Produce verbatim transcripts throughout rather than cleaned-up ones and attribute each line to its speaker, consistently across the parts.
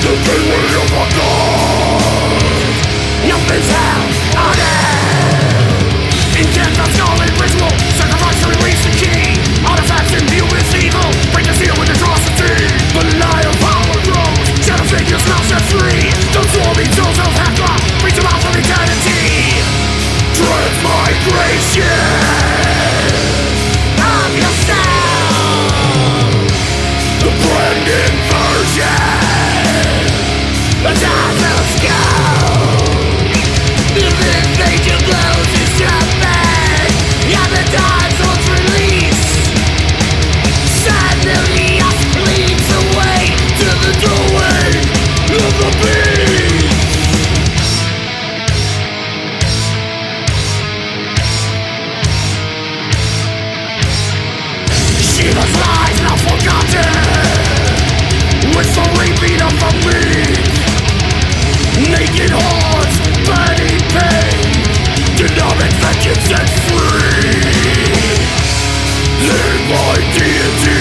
Speaker 1: Nothing's held on it. In death, a scarlet ritual, sacrifice to release the key. Artifacts imbued with evil, break the seal with atrocity. The lie of power grows, shadow figures now set free. Those swarming souls of Hekla, reach them out from eternity. Transmigration of yourself, the brand inversion, the death of skull. The invasion blows is jumping, and the dark souls release. Suddenly us leads away to the doorway of the beast. Shiva's lies now forgotten, with the repeat of the weak. Naked hordes, burning pain, denied vengeance and free. Lead my deity,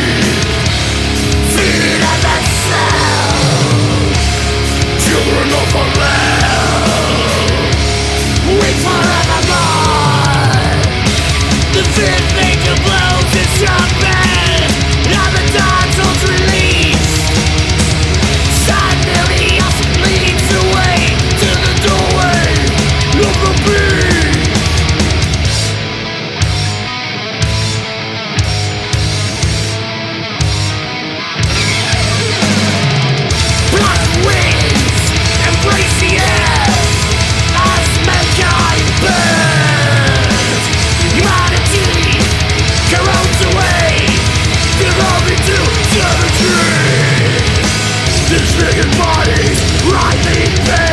Speaker 1: feed and themselves, children of the land, wait forevermore. The fifth nature blows its trumpet, and the dark souls release. Suddenly us leads away to the doorway of the beast. Black wings embrace the air as mankind burns. Humanity corrodes away, devolving to savagery. Disfigured bodies, writhing pain.